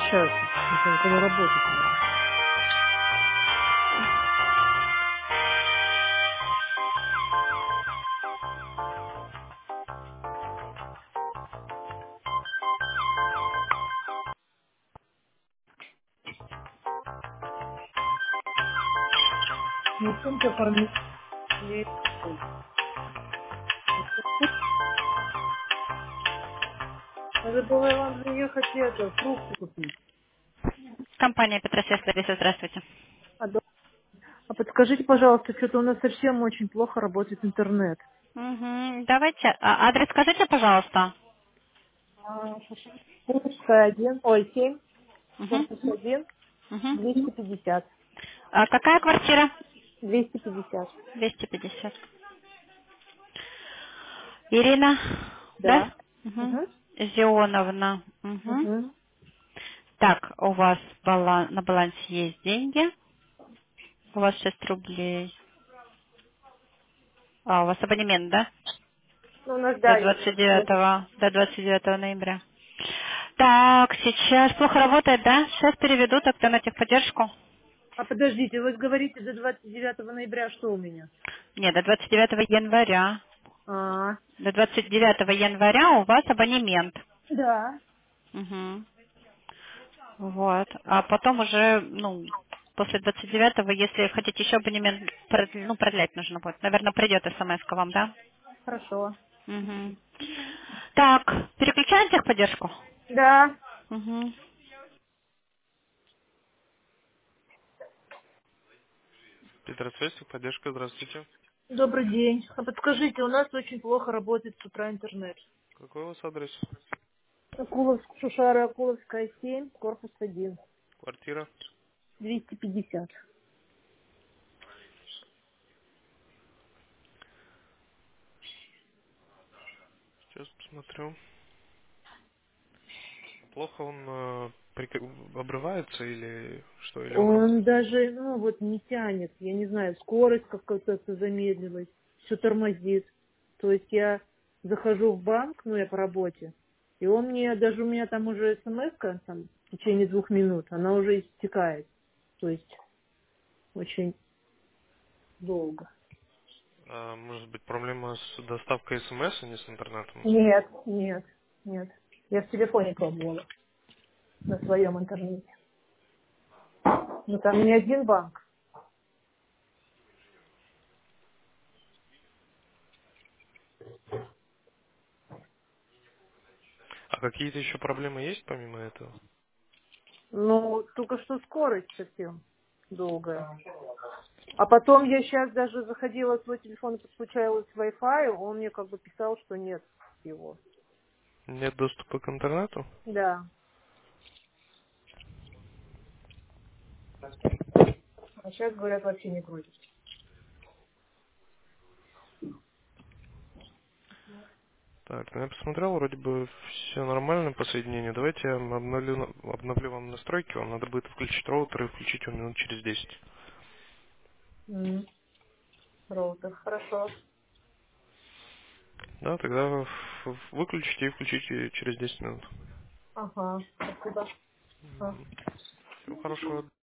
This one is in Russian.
подключаются. Не знаю, у кого работать надо. Ну, в чем-то оформить. Надо было вам заехать это, фрукты купить. Компания Петросвет Лариса, здравствуйте. А подскажите, пожалуйста, что-то у нас совсем очень плохо работает интернет. Давайте, адрес скажите, пожалуйста. Курская 1, ой, 7, Мгм. корпус 1, Мгм. 250. Какая квартира? 250. 250. Ирина, да? Да. Угу. Угу. Зионовна. Угу. Угу. Так, у вас на балансе есть деньги. У вас 6 рублей. У вас абонемент, да? Ну, у нас, До да, есть. 29 ноября. Так, сейчас плохо работает, да? Сейчас переведу тогда на техподдержку. А подождите, вы говорите до 29 ноября, что у меня? Нет, до 29 января. А, До 29 января у вас абонемент. да. Мгм. Вот. А потом уже, после 29-го, если хотите еще абонемент, продлять нужно будет. Наверное, придет смс к вам, да? Хорошо. Мгм. Так, переключаем техподдержку? Да. Мгм. Петросвет, поддержка, здравствуйте. Добрый день. А подскажите, у нас очень плохо работает с утра интернет. Какой у вас адрес? Шушара Акуловская 7, корпус 1, Квартира? 250. Сейчас посмотрю. Плохо он обрывается или что? Или он Он даже, ну, вот не тянет. Я не знаю, скорость как-то замедлилась. Все тормозит. То есть я захожу в банк, ну, я по работе, и он мне, даже у меня там уже смс там, в течение 2 минут, она уже истекает. То есть очень долго. может быть проблема с доставкой смс, а не с интернетом? Нет, нет, нет. Я в телефоне пробовала, на своем интернете. Ну, там не один банк. А какие-то еще проблемы есть помимо этого? Ну, только что скорость совсем долгая. А потом я сейчас даже заходила в свой телефон и подключалась к Wi-Fi, он мне как бы писал, что нет его. Нет доступа к интернету? Да. А сейчас говорят, вообще не грузит. Так, ну я посмотрел, вроде бы все нормально по соединению. Давайте я обновлю вам настройки. Вам надо будет включить роутер и включить он минут через 10. М, Роутер, хорошо. Да, тогда выключите и включите через 10 минут. Ага, спасибо. А. Всего хорошего.